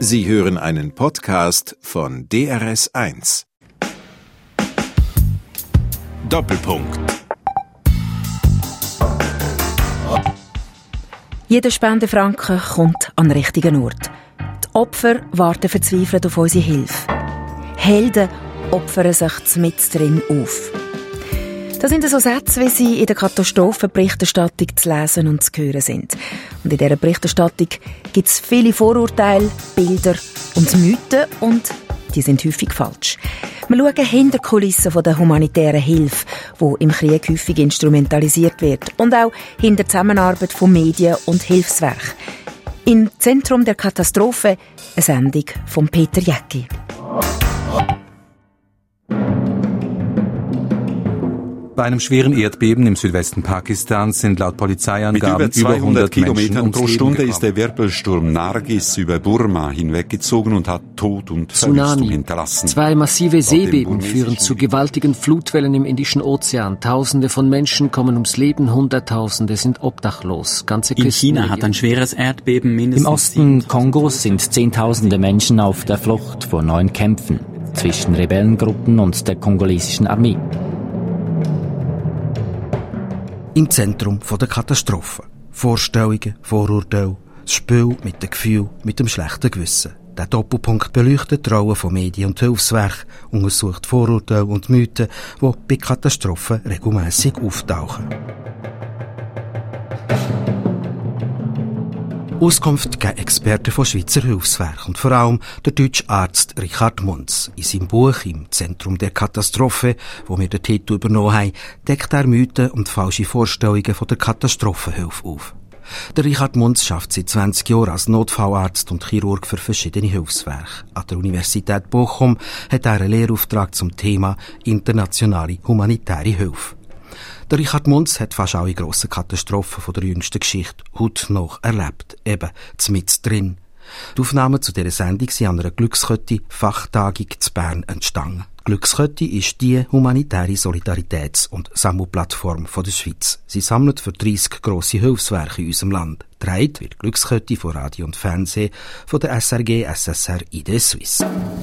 Sie hören einen Podcast von DRS1. Doppelpunkt. Jeder Spendenfranken kommt an den richtigen Ort. Die Opfer warten verzweifelt auf unsere Hilfe. Helden opfern sich mittendrin auf. Das sind so Sätze, wie sie in der Katastrophenberichterstattung zu lesen und zu hören sind. Und in dieser Berichterstattung gibt es viele Vorurteile, Bilder und Mythen und die sind häufig falsch. Wir schauen hinter die Kulissen der humanitären Hilfe, die im Krieg häufig instrumentalisiert wird, und auch hinter die Zusammenarbeit von Medien und Hilfswerken. Im Zentrum der Katastrophe eine Sendung von Peter Jäcki. Bei einem schweren Erdbeben im Südwesten Pakistans sind laut Polizeiangaben mit über 200 Kilometern pro Stunde gekommen. ist der Wirbelsturm Nargis über Burma hinweggezogen und hat Tod und Verwüstung hinterlassen. 2 massive Seebeben führen zu gewaltigen Flutwellen im Indischen Ozean. Tausende von Menschen kommen ums Leben, Hunderttausende sind obdachlos. Ganze In China hat ein schweres Erdbeben mindestens... Im Osten Kongos sind Zehntausende Menschen auf der Flucht vor neuen Kämpfen zwischen Rebellengruppen und der kongolesischen Armee. Im Zentrum der Katastrophe. Vorstellungen, Vorurteile, das Spiel mit dem Gefühl, mit dem schlechten Gewissen. Der Doppelpunkt beleuchtet die Rolle von Medien und Hilfswerken, untersucht Vorurteile und Mythen, die bei Katastrophen regelmässig auftauchen. Auskunft geben Experten von Schweizer Hilfswerken und vor allem der deutsche Arzt Richard Munz. In seinem Buch «Im Zentrum der Katastrophe», wo wir den Titel übernommen haben, deckt er Mythen und falsche Vorstellungen von der Katastrophenhilfe auf. Der Richard Munz arbeitet seit 20 Jahren als Notfallarzt und Chirurg für verschiedene Hilfswerke. An der Universität Bochum hat er einen Lehrauftrag zum Thema internationale humanitäre Hilfe. Der Richard Munz hat fast alle grossen Katastrophen von der jüngsten Geschichte heute noch erlebt, eben mittendrin. Die Aufnahmen zu dieser Sendung sind an einer Glückskette-Fachtagung zu Bern entstanden. Die Glückskette ist die humanitäre Solidaritäts- und Sammelplattform der Schweiz. Sie sammelt für 30 grosse Hilfswerke in unserem Land. Getragen wird die Glückskette von Radio und Fernsehen von der SRG SSR ID Suisse.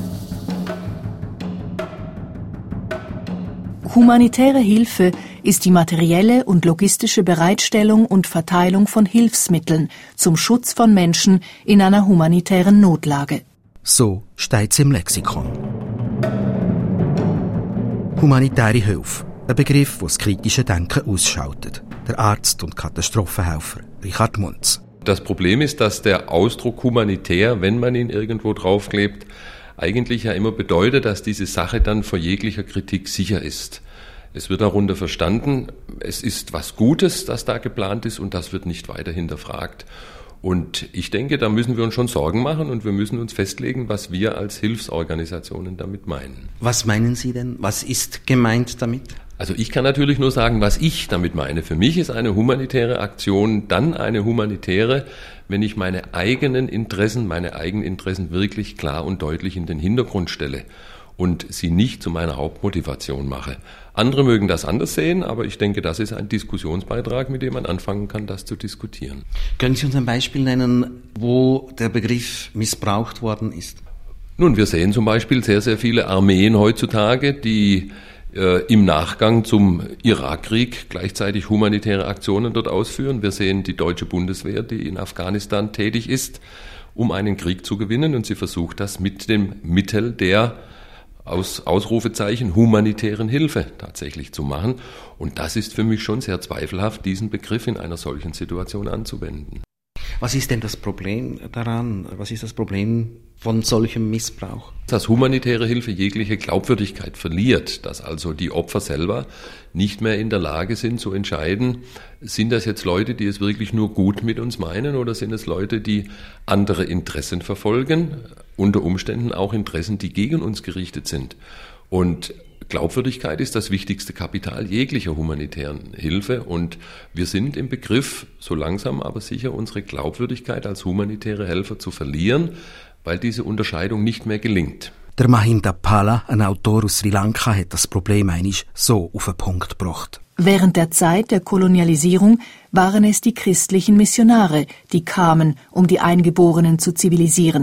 Humanitäre Hilfe ist die materielle und logistische Bereitstellung und Verteilung von Hilfsmitteln zum Schutz von Menschen in einer humanitären Notlage. So steht's im Lexikon. Humanitäre Hilfe, ein Begriff, der das kritische Denken ausschaltet. Der Arzt und Katastrophenhelfer Richard Munz. Das Problem ist, dass der Ausdruck humanitär, wenn man ihn irgendwo draufklebt, eigentlich ja immer bedeutet, dass diese Sache dann vor jeglicher Kritik sicher ist. Es wird darunter verstanden, es ist was Gutes, das da geplant ist, und das wird nicht weiter hinterfragt. Und ich denke, da müssen wir uns schon Sorgen machen und wir müssen uns festlegen, was wir als Hilfsorganisationen damit meinen. Was meinen Sie denn? Was ist gemeint damit? Also ich kann natürlich nur sagen, was ich damit meine. Für mich ist eine humanitäre Aktion dann eine humanitäre, wenn ich meine eigenen Interessen wirklich klar und deutlich in den Hintergrund stelle und sie nicht zu meiner Hauptmotivation mache. Andere mögen das anders sehen, aber ich denke, das ist ein Diskussionsbeitrag, mit dem man anfangen kann, das zu diskutieren. Können Sie uns ein Beispiel nennen, wo der Begriff missbraucht worden ist? Nun, wir sehen zum Beispiel sehr, sehr viele Armeen heutzutage, die im Nachgang zum Irakkrieg gleichzeitig humanitäre Aktionen dort ausführen. Wir sehen die deutsche Bundeswehr, die in Afghanistan tätig ist, um einen Krieg zu gewinnen, und sie versucht das mit dem Mittel der Ausrufezeichen humanitären Hilfe tatsächlich zu machen. Und das ist für mich schon sehr zweifelhaft, diesen Begriff in einer solchen Situation anzuwenden. Was ist denn das Problem daran? Was ist das Problem von solchem Missbrauch? Dass humanitäre Hilfe jegliche Glaubwürdigkeit verliert, dass also die Opfer selber nicht mehr in der Lage sind zu entscheiden, sind das jetzt Leute, die es wirklich nur gut mit uns meinen, oder sind es Leute, die andere Interessen verfolgen, unter Umständen auch Interessen, die gegen uns gerichtet sind. Und Glaubwürdigkeit ist das wichtigste Kapital jeglicher humanitären Hilfe, und wir sind im Begriff, so langsam aber sicher, unsere Glaubwürdigkeit als humanitäre Helfer zu verlieren, weil diese Unterscheidung nicht mehr gelingt. Der Mahinda Pala, ein Autor aus Sri Lanka, hat das Problem einmal so auf den Punkt gebracht. Während der Zeit der Kolonialisierung waren es die christlichen Missionare, die kamen, um die Eingeborenen zu zivilisieren.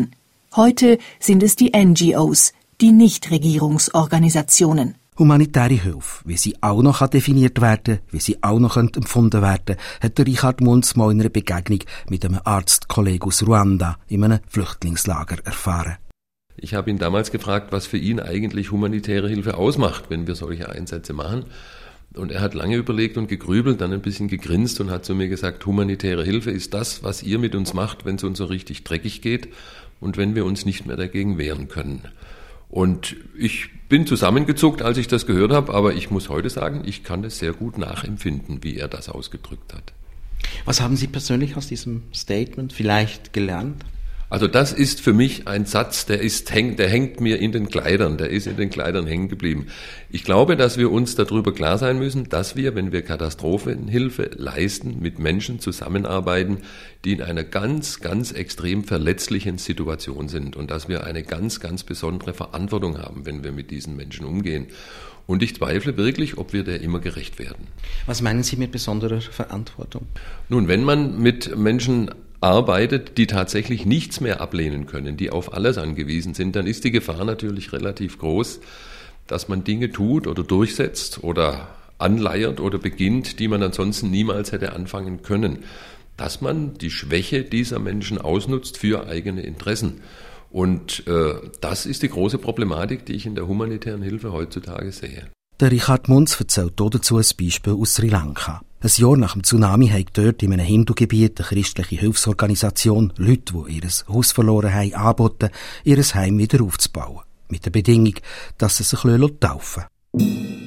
Heute sind es die NGOs, die Nichtregierungsorganisationen. Humanitäre Hilfe, wie sie auch noch definiert werden kann, wie sie auch noch empfunden werden kann, hat Richard Munz mal in einer Begegnung mit einem Arztkollegen aus Ruanda in einem Flüchtlingslager erfahren. Ich habe ihn damals gefragt, was für ihn eigentlich humanitäre Hilfe ausmacht, wenn wir solche Einsätze machen. Und er hat lange überlegt und gegrübelt, dann ein bisschen gegrinst und hat zu mir gesagt, humanitäre Hilfe ist das, was ihr mit uns macht, wenn es uns so richtig dreckig geht und wenn wir uns nicht mehr dagegen wehren können. Und ich bin zusammengezuckt, als ich das gehört habe, aber ich muss heute sagen, ich kann es sehr gut nachempfinden, wie er das ausgedrückt hat. Was haben Sie persönlich aus diesem Statement vielleicht gelernt? Also das ist für mich ein Satz, der hängt mir in den Kleidern, der ist in den Kleidern hängen geblieben. Ich glaube, dass wir uns darüber klar sein müssen, dass wir, wenn wir Katastrophenhilfe leisten, mit Menschen zusammenarbeiten, die in einer ganz, ganz extrem verletzlichen Situation sind und dass wir eine ganz, ganz besondere Verantwortung haben, wenn wir mit diesen Menschen umgehen. Und ich zweifle wirklich, ob wir der immer gerecht werden. Was meinen Sie mit besonderer Verantwortung? Nun, wenn man mit Menschen arbeitet, die tatsächlich nichts mehr ablehnen können, die auf alles angewiesen sind, dann ist die Gefahr natürlich relativ groß, dass man Dinge tut oder durchsetzt oder anleiert oder beginnt, die man ansonsten niemals hätte anfangen können. Dass man die Schwäche dieser Menschen ausnutzt für eigene Interessen. Und das ist die große Problematik, die ich in der humanitären Hilfe heutzutage sehe. Der Richard Munz erzählt dazu ein Beispiel aus Sri Lanka. Ein Jahr nach dem Tsunami hat dort in einem Hindu-Gebiet eine christliche Hilfsorganisation Leute, die ihr Haus verloren haben, angeboten, ihr Heim wieder aufzubauen. Mit der Bedingung, dass sie sich taufen lassen.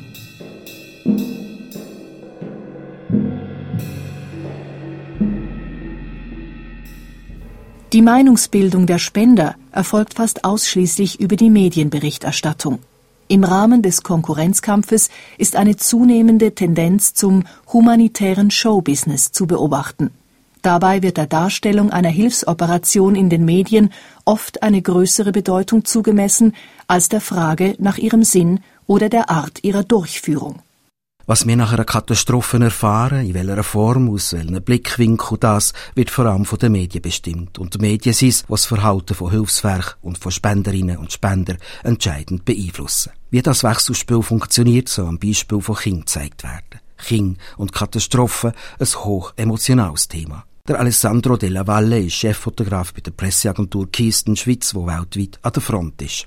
Die Meinungsbildung der Spender erfolgt fast ausschließlich über die Medienberichterstattung. Im Rahmen des Konkurrenzkampfes ist eine zunehmende Tendenz zum humanitären Showbusiness zu beobachten. Dabei wird der Darstellung einer Hilfsoperation in den Medien oft eine größere Bedeutung zugemessen als der Frage nach ihrem Sinn oder der Art ihrer Durchführung. Was wir nach einer Katastrophe erfahren, in welcher Form, aus welchem Blickwinkel, das wird vor allem von den Medien bestimmt. Und die Medien sind es, die das Verhalten von Hilfswerken und von Spenderinnen und Spendern entscheidend beeinflussen. Wie das Wechselspiel funktioniert, soll am Beispiel von Kindern gezeigt werden. Kinder und Katastrophen, ein hoch emotionales Thema. Der Alessandro Della Valle ist Cheffotograf bei der Presseagentur Keystone Schweiz, die weltweit an der Front ist.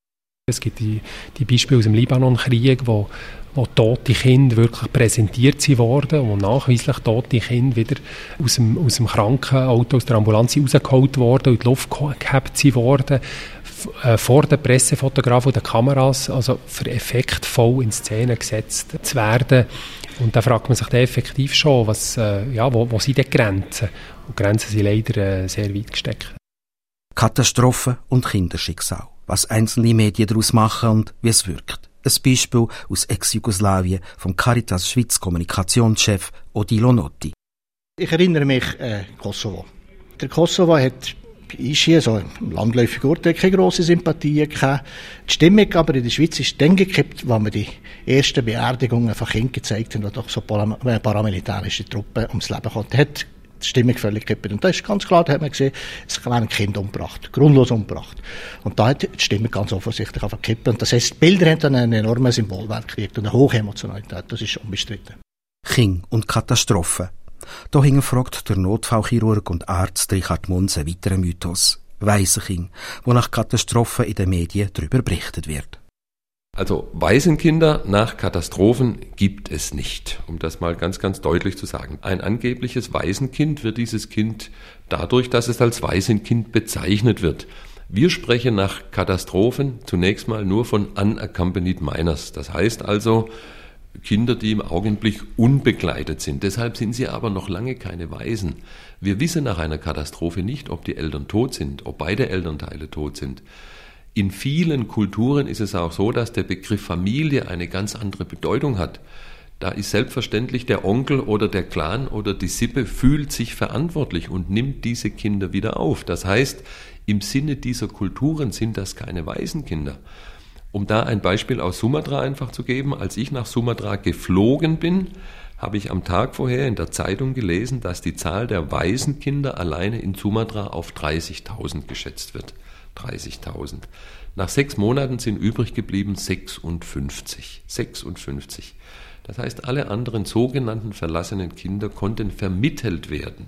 Es gibt die Beispiele aus dem Libanon-Krieg, wo tote Kinder wirklich präsentiert wurden, wo nachweislich tote Kinder wieder aus dem Krankenauto, aus der Ambulanz rausgeholt wurden und in die Luft gehabt wurden, vor den Pressefotografen und den Kameras, also für effektvoll in Szene gesetzt zu werden. Und da fragt man sich dann effektiv schon, wo sind die Grenzen? Und die Grenzen sind leider sehr weit gesteckt. Katastrophen und Kinderschicksal. Was einzelne Medien daraus machen und wie es wirkt. Ein Beispiel aus Ex-Jugoslawien vom Caritas Schweiz Kommunikationschef Odilo Notti. Ich erinnere mich an Kosovo. Der Kosovo hat hier so im landläufigen Urteil keine grosse Sympathie gehabt. Die Stimmung aber in der Schweiz ist dann gekippt, als wir die ersten Beerdigungen von Kindern gezeigt haben, die doch so paramilitärische Truppen ums Leben kommen. Die Stimmung völlig gekippt. Und da ist ganz klar, da hat man gesehen, es werden Kinder umgebracht, grundlos umgebracht. Und da hat die Stimmung ganz offensichtlich gekippt. Und das heisst, die Bilder haben dann einen enormen Symbolwert gekriegt und eine hohe Emotionalität. Das ist unbestritten. Kinder und Katastrophen. Da hinterfragt der Notfallchirurg und Arzt Richard Munz einen weiteren Mythos. Waisenkinder, wo nach Katastrophen in den Medien darüber berichtet wird. Also Waisenkinder nach Katastrophen gibt es nicht, um das mal ganz, ganz deutlich zu sagen. Ein angebliches Waisenkind wird dieses Kind dadurch, dass es als Waisenkind bezeichnet wird. Wir sprechen nach Katastrophen zunächst mal nur von unaccompanied minors. Das heißt also Kinder, die im Augenblick unbegleitet sind. Deshalb sind sie aber noch lange keine Waisen. Wir wissen nach einer Katastrophe nicht, ob die Eltern tot sind, ob beide Elternteile tot sind. In vielen Kulturen ist es auch so, dass der Begriff Familie eine ganz andere Bedeutung hat. Da ist selbstverständlich der Onkel oder der Clan oder die Sippe fühlt sich verantwortlich und nimmt diese Kinder wieder auf. Das heißt, im Sinne dieser Kulturen sind das keine Waisenkinder. Um da ein Beispiel aus Sumatra einfach zu geben, als ich nach Sumatra geflogen bin, habe ich am Tag vorher in der Zeitung gelesen, dass die Zahl der Waisenkinder alleine in Sumatra auf 30.000 geschätzt wird. 30.000. Nach 6 Monaten sind übrig geblieben 56. 56. Das heißt, alle anderen sogenannten verlassenen Kinder konnten vermittelt werden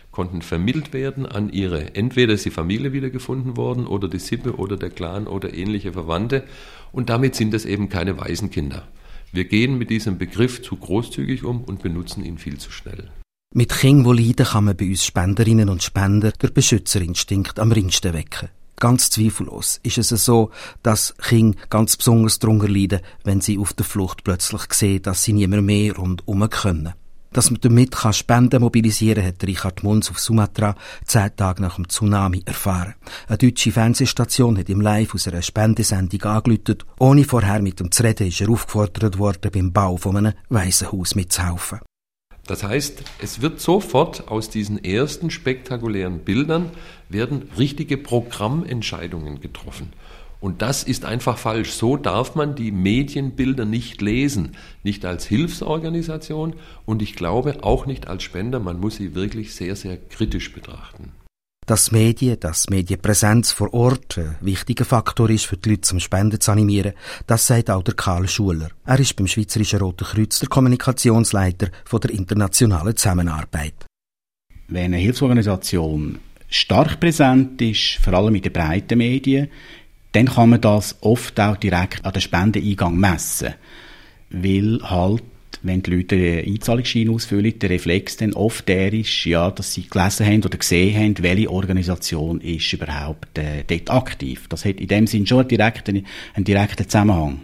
an ihre, entweder ist die Familie wiedergefunden worden oder die Sippe oder der Clan oder ähnliche Verwandte, und damit sind es eben keine Waisenkinder. Wir gehen mit diesem Begriff zu großzügig um und benutzen ihn viel zu schnell. Mit Kindern, die leiden, kann man bei uns Spenderinnen und Spender den Beschützerinstinkt am ringsten wecken. Ganz zweifellos ist es so, dass Kinder ganz besonders darunter leiden, wenn sie auf der Flucht plötzlich sehen, dass sie niemand mehr rundherum können. Dass man damit Spenden mobilisieren kann, hat Richard Munz auf Sumatra 10 Tage nach dem Tsunami erfahren. Eine deutsche Fernsehstation hat ihm live aus einer Spendesendung angerufen. Ohne vorher mit ihm zu reden, ist er aufgefordert worden, beim Bau von einem Waisenhaus mitzuhelfen. Das heißt, es wird sofort aus diesen ersten spektakulären Bildern werden richtige Programmentscheidungen getroffen. Und das ist einfach falsch. So darf man die Medienbilder nicht lesen. Nicht als Hilfsorganisation und ich glaube auch nicht als Spender. Man muss sie wirklich sehr, sehr kritisch betrachten. Dass Medienpräsenz vor Ort ein wichtiger Faktor ist, für die Leute zum Spenden zu animieren, das sagt auch der Karl Schuler. Er ist beim Schweizerischen Roten Kreuz der Kommunikationsleiter von der internationalen Zusammenarbeit. Wenn eine Hilfsorganisation stark präsent ist, vor allem in den breiten Medien, dann kann man das oft auch direkt an den Spendeneingang messen. Weil halt, wenn die Leute den Einzahlungsschein ausfüllen, der Reflex dann oft der ist, ja, dass sie gelesen haben oder gesehen haben, welche Organisation ist überhaupt dort aktiv. Das hat in dem Sinn schon einen direkten Zusammenhang.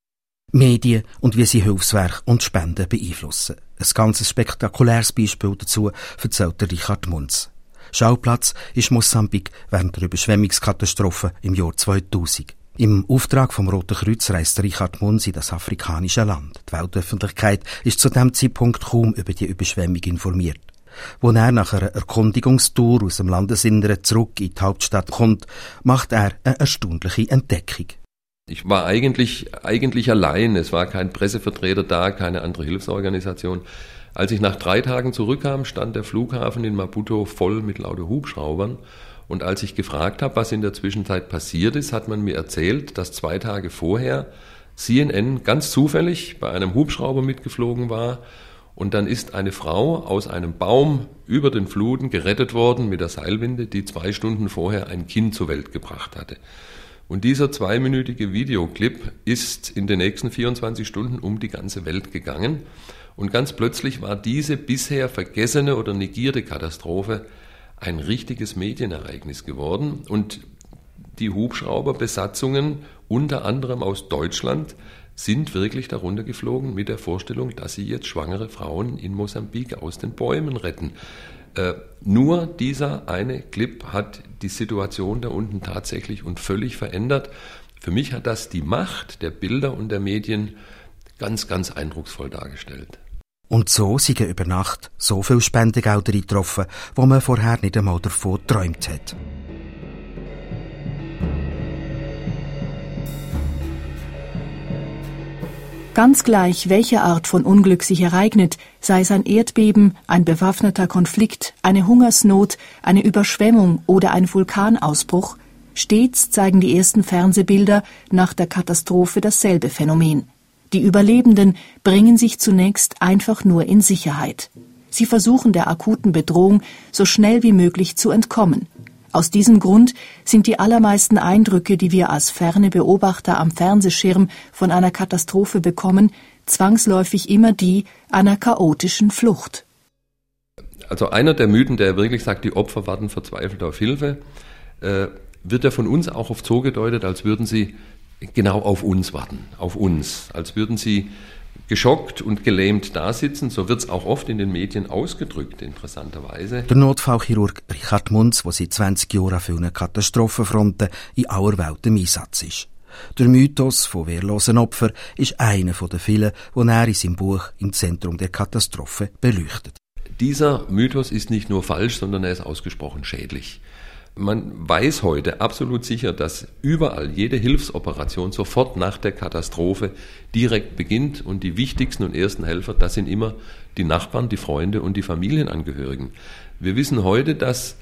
Medien und wie sie Hilfswerk und Spenden beeinflussen. Ein ganz spektakuläres Beispiel dazu erzählt der Richard Munz. Schauplatz ist Mosambik während der Überschwemmungskatastrophe im Jahr 2000. Im Auftrag vom Roten Kreuz reist Richard Munz in das afrikanische Land. Die Weltöffentlichkeit ist zu diesem Zeitpunkt kaum über die Überschwemmung informiert. Als er nach einer Erkundigungstour aus dem Landesinneren zurück in die Hauptstadt kommt, macht er eine erstaunliche Entdeckung. Ich war eigentlich allein. Es war kein Pressevertreter da, keine andere Hilfsorganisation. Als ich nach 3 Tagen zurückkam, stand der Flughafen in Maputo voll mit lauter Hubschraubern. Und als ich gefragt habe, was in der Zwischenzeit passiert ist, hat man mir erzählt, dass 2 Tage vorher CNN ganz zufällig bei einem Hubschrauber mitgeflogen war. Und dann ist eine Frau aus einem Baum über den Fluten gerettet worden mit der Seilwinde, die 2 Stunden vorher ein Kind zur Welt gebracht hatte. Und dieser 2-minütige Videoclip ist in den nächsten 24 Stunden um die ganze Welt gegangen. Und ganz plötzlich war diese bisher vergessene oder negierte Katastrophe ein richtiges Medienereignis geworden. Und die Hubschrauberbesatzungen, unter anderem aus Deutschland, sind wirklich darunter geflogen mit der Vorstellung, dass sie jetzt schwangere Frauen in Mosambik aus den Bäumen retten. Nur dieser eine Clip hat die Situation da unten tatsächlich und völlig verändert. Für mich hat das die Macht der Bilder und der Medien ganz, ganz eindrucksvoll dargestellt. Und so sind über Nacht so viele Spendengelder eingetroffen, wo man vorher nicht einmal davon geträumt hat. Ganz gleich, welche Art von Unglück sich ereignet, sei es ein Erdbeben, ein bewaffneter Konflikt, eine Hungersnot, eine Überschwemmung oder ein Vulkanausbruch, stets zeigen die ersten Fernsehbilder nach der Katastrophe dasselbe Phänomen. Die Überlebenden bringen sich zunächst einfach nur in Sicherheit. Sie versuchen der akuten Bedrohung so schnell wie möglich zu entkommen. Aus diesem Grund sind die allermeisten Eindrücke, die wir als ferne Beobachter am Fernsehschirm von einer Katastrophe bekommen, zwangsläufig immer die einer chaotischen Flucht. Also einer der Mythen, der wirklich sagt, die Opfer warten verzweifelt auf Hilfe, wird ja von uns auch oft so gedeutet, als würden sie genau auf uns warten, auf uns, als würden sie geschockt und gelähmt dasitzen. So wird es auch oft in den Medien ausgedrückt, interessanterweise. Der Notfallchirurg Richard Munz, der seit 20 Jahren an vielen Katastrophenfronten in aller Welt im Einsatz ist. Der Mythos von wehrlosen Opfern ist einer der vielen, den er in seinem Buch «Im Zentrum der Katastrophe» beleuchtet. Dieser Mythos ist nicht nur falsch, sondern er ist ausgesprochen schädlich. Man weiß heute absolut sicher, dass überall jede Hilfsoperation sofort nach der Katastrophe direkt beginnt und die wichtigsten und ersten Helfer, das sind immer die Nachbarn, die Freunde und die Familienangehörigen. Wir wissen heute, dass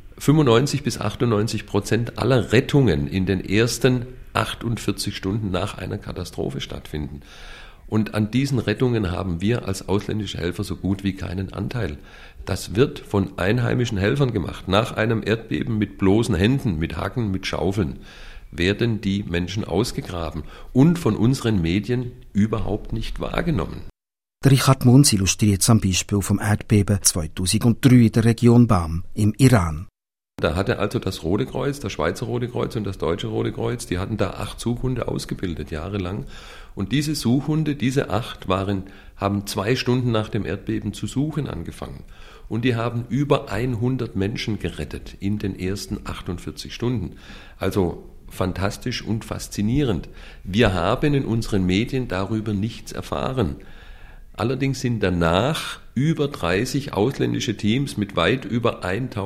95-98% aller Rettungen in den ersten 48 Stunden nach einer Katastrophe stattfinden. Und an diesen Rettungen haben wir als ausländische Helfer so gut wie keinen Anteil. Das wird von einheimischen Helfern gemacht. Nach einem Erdbeben mit bloßen Händen, mit Hacken, mit Schaufeln werden die Menschen ausgegraben und von unseren Medien überhaupt nicht wahrgenommen. Richard Munz illustriert am Beispiel vom Erdbeben 2003 in der Region Bam im Iran. Da hatte also das Rote Kreuz, das Schweizer Rote Kreuz und das Deutsche Rote Kreuz, die hatten da 8 Suchhunde ausgebildet, jahrelang. Und diese Suchhunde, diese 8, haben 2 Stunden nach dem Erdbeben zu suchen angefangen. Und die haben über 100 Menschen gerettet in den ersten 48 Stunden. Also fantastisch und faszinierend. Wir haben in unseren Medien darüber nichts erfahren. Allerdings sind danach über 30 ausländische Teams mit weit über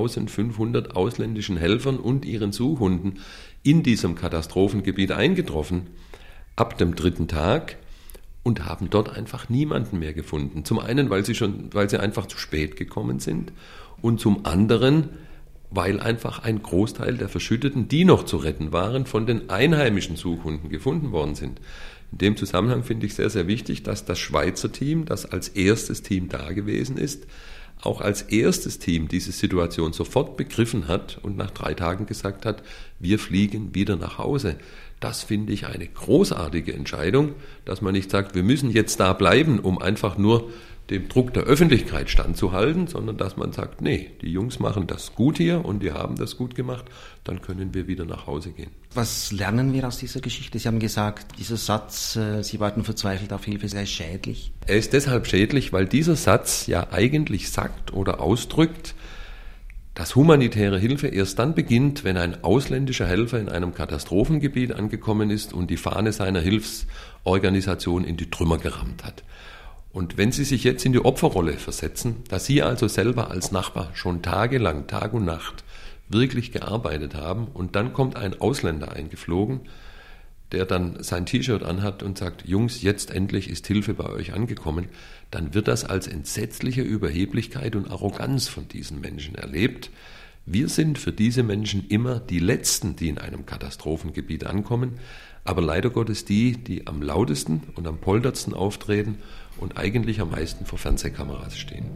1500 ausländischen Helfern und ihren Suchhunden in diesem Katastrophengebiet eingetroffen, ab dem 3. Tag, und haben dort einfach niemanden mehr gefunden. Zum einen, weil sie einfach zu spät gekommen sind, und zum anderen, weil einfach ein Großteil der Verschütteten, die noch zu retten waren, von den einheimischen Suchhunden gefunden worden sind. In dem Zusammenhang finde ich sehr, sehr wichtig, dass das Schweizer Team, das als erstes Team da gewesen ist, auch als erstes Team diese Situation sofort begriffen hat und nach 3 Tagen gesagt hat, wir fliegen wieder nach Hause. Das finde ich eine großartige Entscheidung, dass man nicht sagt, wir müssen jetzt da bleiben, um einfach nur dem Druck der Öffentlichkeit standzuhalten, sondern dass man sagt, nee, die Jungs machen das gut hier und die haben das gut gemacht, dann können wir wieder nach Hause gehen. Was lernen wir aus dieser Geschichte? Sie haben gesagt, dieser Satz, Sie warten verzweifelt auf Hilfe, sei schädlich. Er ist deshalb schädlich, weil dieser Satz ja eigentlich sagt oder ausdrückt, dass humanitäre Hilfe erst dann beginnt, wenn ein ausländischer Helfer in einem Katastrophengebiet angekommen ist und die Fahne seiner Hilfsorganisation in die Trümmer gerammt hat. Und wenn Sie sich jetzt in die Opferrolle versetzen, dass Sie also selber als Nachbar schon tagelang, Tag und Nacht wirklich gearbeitet haben und dann kommt ein Ausländer eingeflogen, der dann sein T-Shirt anhat und sagt, Jungs, jetzt endlich ist Hilfe bei euch angekommen, dann wird das als entsetzliche Überheblichkeit und Arroganz von diesen Menschen erlebt. Wir sind für diese Menschen immer die Letzten, die in einem Katastrophengebiet ankommen, aber leider Gottes die am lautesten und am poltertsten auftreten und eigentlich am meisten vor Fernsehkameras stehen.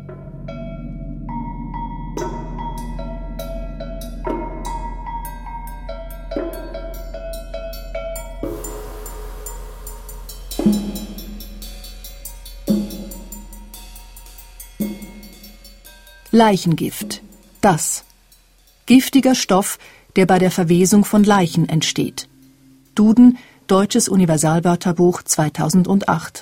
Leichengift. Das. Giftiger Stoff, der bei der Verwesung von Leichen entsteht. Duden, Deutsches Universalwörterbuch 2008.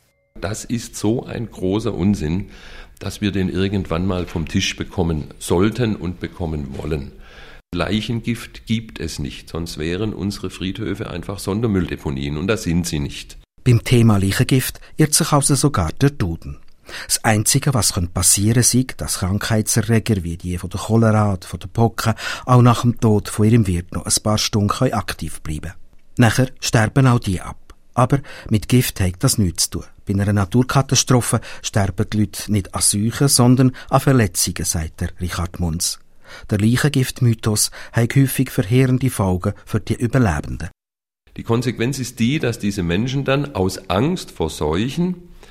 Das ist so ein großer Unsinn, dass wir den irgendwann mal vom Tisch bekommen sollten und bekommen wollen. Leichengift gibt es nicht, sonst wären unsere Friedhöfe einfach Sondermülldeponien und das sind sie nicht. Beim Thema Leichengift irrt sich also sogar der Duden. Das Einzige, was passieren könnte, sei, dass Krankheitserreger wie die von der Cholera, von der Pocken, auch nach dem Tod von ihrem Wirt noch ein paar Stunden aktiv bleiben können. Nachher sterben auch die ab. Aber mit Gift hat das nichts zu tun. Bei einer Naturkatastrophe sterben die Leute nicht an Seuchen, sondern an Verletzungen, sagt der Richard Munz. Der Leichengiftmythos hat häufig verheerende Folgen für die Überlebenden. Die Konsequenz ist die, dass diese Menschen dann aus Angst vor Seuchen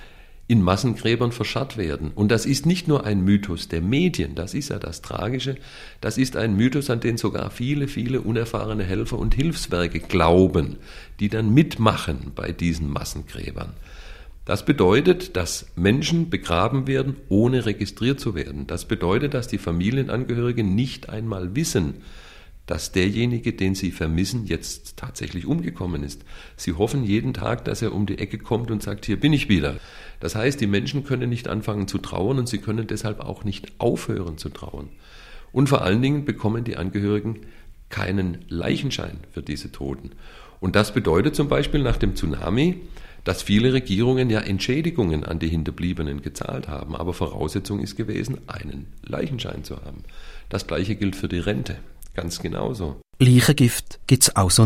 in Massengräbern verscharrt werden. Und das ist nicht nur ein Mythos der Medien, das ist ja das Tragische, das ist ein Mythos, an den sogar viele, viele unerfahrene Helfer und Hilfswerke glauben, die dann mitmachen bei diesen Massengräbern. Das bedeutet, dass Menschen begraben werden, ohne registriert zu werden. Das bedeutet, dass die Familienangehörigen nicht einmal wissen, dass derjenige, den sie vermissen, jetzt tatsächlich umgekommen ist. Sie hoffen jeden Tag, dass er um die Ecke kommt und sagt, hier bin ich wieder. Das heißt, die Menschen können nicht anfangen zu trauern und sie können deshalb auch nicht aufhören zu trauern. Und vor allen Dingen bekommen die Angehörigen keinen Leichenschein für diese Toten. Und das bedeutet zum Beispiel nach dem Tsunami, dass viele Regierungen ja Entschädigungen an die Hinterbliebenen gezahlt haben. Aber Voraussetzung ist gewesen, einen Leichenschein zu haben. Das Gleiche gilt für die Rente. Ganz genauso. Leichengift gibt's auch so nicht.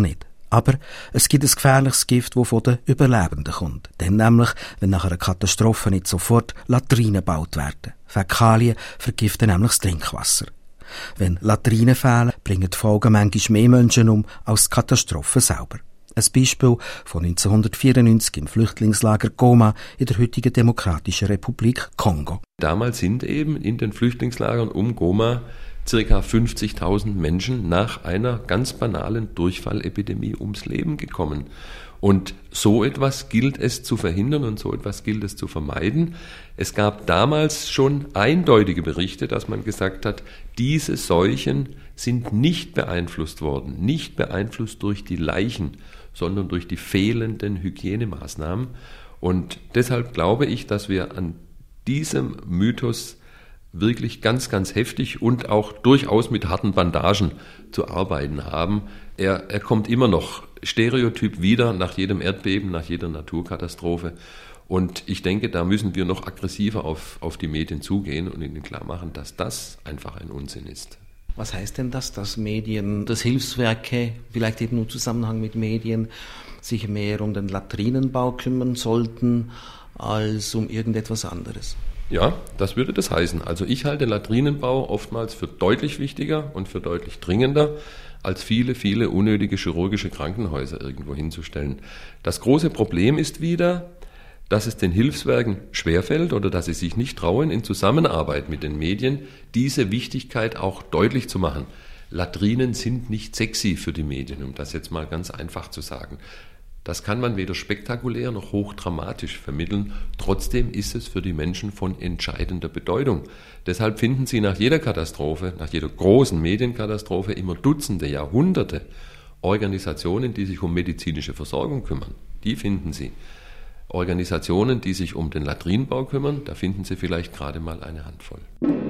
Aber es gibt ein gefährliches Gift, das von den Überlebenden kommt. Dann nämlich, wenn nach einer Katastrophe nicht sofort Latrinen gebaut werden. Fäkalien vergiften nämlich das Trinkwasser. Wenn Latrinen fehlen, bringen die Folgen manchmal mehr Menschen um als die Katastrophe selber. Ein Beispiel von 1994 im Flüchtlingslager Goma in der heutigen Demokratischen Republik Kongo. Damals sind eben in den Flüchtlingslagern um Goma ca. 50.000 Menschen nach einer ganz banalen Durchfallepidemie ums Leben gekommen. Und so etwas gilt es zu verhindern und so etwas gilt es zu vermeiden. Es gab damals schon eindeutige Berichte, dass man gesagt hat, diese Seuchen sind nicht beeinflusst worden, nicht beeinflusst durch die Leichen, sondern durch die fehlenden Hygienemaßnahmen. Und deshalb glaube ich, dass wir an diesem Mythos wirklich ganz, ganz heftig und auch durchaus mit harten Bandagen zu arbeiten haben. Er kommt immer noch stereotyp wieder nach jedem Erdbeben, nach jeder Naturkatastrophe. Und ich denke, da müssen wir noch aggressiver auf die Medien zugehen und ihnen klar machen, dass das einfach ein Unsinn ist. Was heißt denn das, dass Medien, dass Hilfswerke, vielleicht eben im Zusammenhang mit Medien, sich mehr um den Latrinenbau kümmern sollten, als um irgendetwas anderes? Ja, das würde das heißen. Also ich halte Latrinenbau oftmals für deutlich wichtiger und für deutlich dringender, als viele, viele unnötige chirurgische Krankenhäuser irgendwo hinzustellen. Das große Problem ist wieder, dass es den Hilfswerken schwerfällt oder dass sie sich nicht trauen, in Zusammenarbeit mit den Medien diese Wichtigkeit auch deutlich zu machen. Latrinen sind nicht sexy für die Medien, um das jetzt mal ganz einfach zu sagen. Das kann man weder spektakulär noch hochdramatisch vermitteln. Trotzdem ist es für die Menschen von entscheidender Bedeutung. Deshalb finden Sie nach jeder Katastrophe, nach jeder großen Medienkatastrophe immer Dutzende, Jahrhunderte Organisationen, die sich um medizinische Versorgung kümmern. Die finden Sie. Organisationen, die sich um den Latrinenbau kümmern, da finden Sie vielleicht gerade mal eine Handvoll.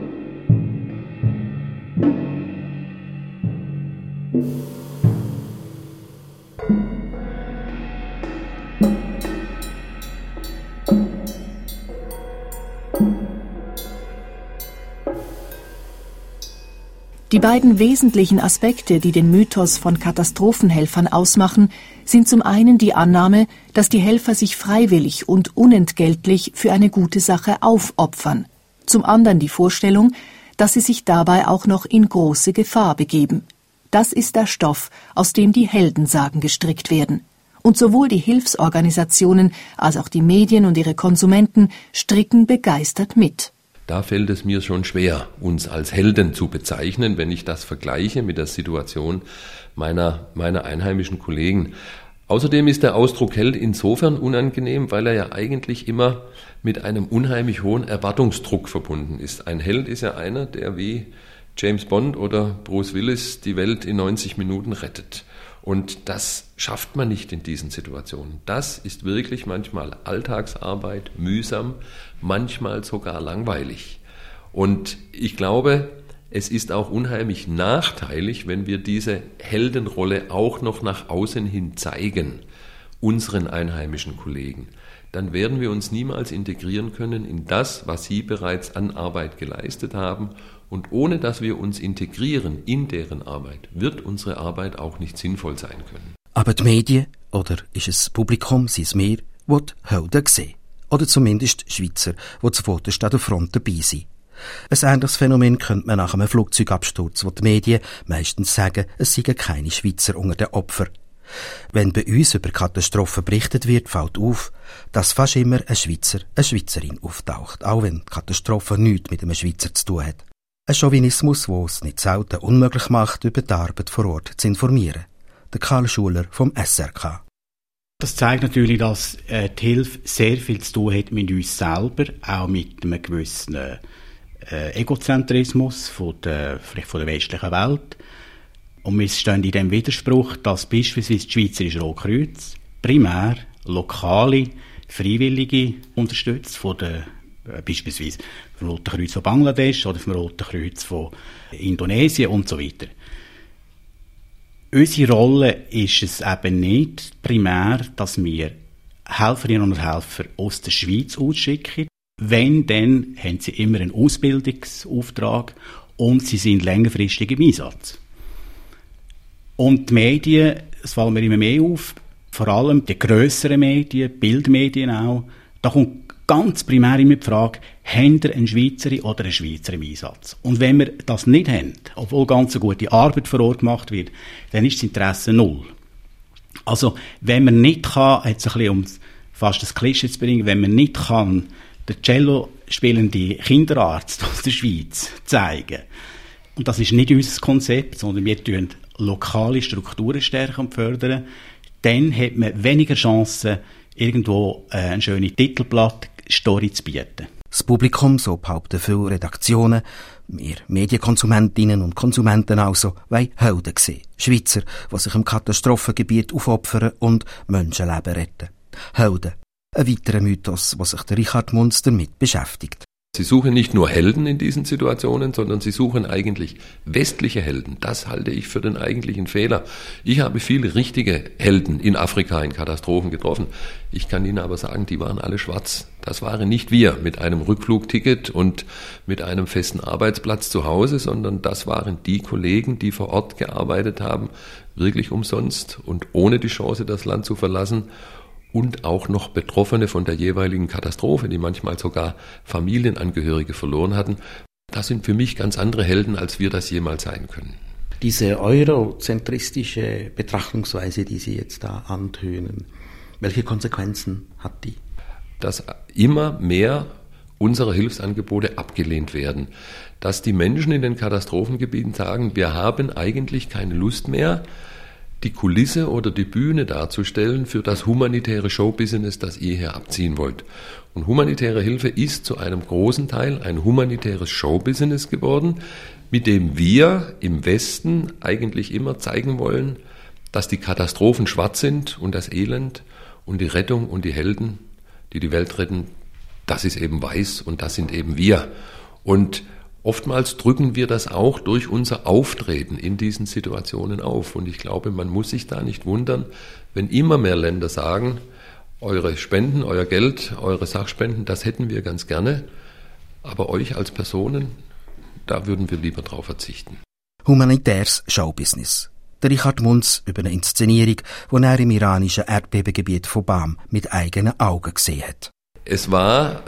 Die beiden wesentlichen Aspekte, die den Mythos von Katastrophenhelfern ausmachen, sind zum einen die Annahme, dass die Helfer sich freiwillig und unentgeltlich für eine gute Sache aufopfern, zum anderen die Vorstellung, dass sie sich dabei auch noch in große Gefahr begeben. Das ist der Stoff, aus dem die Heldensagen gestrickt werden. Und sowohl die Hilfsorganisationen als auch die Medien und ihre Konsumenten stricken begeistert mit. Da fällt es mir schon schwer, uns als Helden zu bezeichnen, wenn ich das vergleiche mit der Situation meiner einheimischen Kollegen. Außerdem ist der Ausdruck Held insofern unangenehm, weil er ja eigentlich immer mit einem unheimlich hohen Erwartungsdruck verbunden ist. Ein Held ist ja einer, der wie James Bond oder Bruce Willis die Welt in 90 Minuten rettet. Und das schafft man nicht in diesen Situationen. Das ist wirklich manchmal Alltagsarbeit, mühsam, manchmal sogar langweilig. Und ich glaube, es ist auch unheimlich nachteilig, wenn wir diese Heldenrolle auch noch nach außen hin zeigen, unseren einheimischen Kollegen. Dann werden wir uns niemals integrieren können in das, was sie bereits an Arbeit geleistet haben. Und ohne dass wir uns integrieren in deren Arbeit, wird unsere Arbeit auch nicht sinnvoll sein können. Aber die Medien, oder ist es das Publikum, sind es wir, die Helden sehen. Oder zumindest Schweizer, die zuvorderst an der Front dabei sind. Ein ähnliches Phänomen könnte man nach einem Flugzeugabsturz, wo die Medien meistens sagen, es seien keine Schweizer unter den Opfern. Wenn bei uns über Katastrophen berichtet wird, fällt auf, dass fast immer ein Schweizer, eine Schweizerin auftaucht, auch wenn die Katastrophe nichts mit einem Schweizer zu tun hat. Ein Chauvinismus, der es nicht selten unmöglich macht, über die Arbeit vor Ort zu informieren. Der Karl Schuler vom SRK. Das zeigt natürlich, dass die Hilfe sehr viel zu tun hat mit uns selber, auch mit einem gewissen Egozentrismus vielleicht von der westlichen Welt. Und wir stehen in dem Widerspruch, dass beispielsweise das Schweizerische Rotkreuz primär lokale Freiwillige unterstützt, beispielsweise vom Roten Kreuz von Bangladesch oder vom Roten Kreuz von Indonesien und so weiter. Unsere Rolle ist es eben nicht primär, dass wir Helferinnen und Helfer aus der Schweiz ausschicken. Wenn, dann haben sie immer einen Ausbildungsauftrag und sie sind längerfristig im Einsatz. Und die Medien es fällt mir immer mehr auf, vor allem die grösseren Medien, Bildmedien auch, da kommt ganz primär immer die Frage, haben wir eine Schweizerin oder einen Schweizer im Einsatz? Und wenn wir das nicht haben, obwohl ganz eine gute Arbeit vor Ort gemacht wird, dann ist das Interesse null. Also, wenn man nicht kann, jetzt ein bisschen, um fast das Klischee zu bringen, wenn man nicht kann, den Cello spielende Kinderarzt aus der Schweiz zeigen, und das ist nicht unser Konzept, sondern wir tun lokale Strukturen stärken und fördern, dann hat man weniger Chancen, irgendwo eine schöne Titelblatt-Story zu bieten. Das Publikum, so behaupten viele Redaktionen, wir Medienkonsumentinnen und Konsumenten also, wollen Helden sehen. Schweizer, die sich im Katastrophengebiet aufopfern und Menschenleben retten. Helden. Ein weiterer Mythos, wo sich der Richard Munz damit beschäftigt. Sie suchen nicht nur Helden in diesen Situationen, sondern sie suchen eigentlich westliche Helden. Das halte ich für den eigentlichen Fehler. Ich habe viele richtige Helden in Afrika in Katastrophen getroffen. Ich kann Ihnen aber sagen, die waren alle schwarz. Das waren nicht wir mit einem Rückflugticket und mit einem festen Arbeitsplatz zu Hause, sondern das waren die Kollegen, die vor Ort gearbeitet haben, wirklich umsonst und ohne die Chance, das Land zu verlassen. Und auch noch Betroffene von der jeweiligen Katastrophe, die manchmal sogar Familienangehörige verloren hatten. Das sind für mich ganz andere Helden, als wir das jemals sein können. Diese eurozentristische Betrachtungsweise, die Sie jetzt da antönen, welche Konsequenzen hat die? Dass immer mehr unserer Hilfsangebote abgelehnt werden. Dass die Menschen in den Katastrophengebieten sagen, wir haben eigentlich keine Lust mehr, die Kulisse oder die Bühne darzustellen für das humanitäre Showbusiness, das ihr hier abziehen wollt. Und humanitäre Hilfe ist zu einem großen Teil ein humanitäres Showbusiness geworden, mit dem wir im Westen eigentlich immer zeigen wollen, dass die Katastrophen schwarz sind und das Elend und die Rettung und die Helden, die die Welt retten, das ist eben weiß und das sind eben wir. Und oftmals drücken wir das auch durch unser Auftreten in diesen Situationen auf. Und ich glaube, man muss sich da nicht wundern, wenn immer mehr Länder sagen, eure Spenden, euer Geld, eure Sachspenden, das hätten wir ganz gerne, aber euch als Personen, da würden wir lieber drauf verzichten. Humanitäres Showbusiness. Der Richard Munz über eine Inszenierung, die er im iranischen Erdbebengebiet von Bam mit eigenen Augen gesehen hat. Es war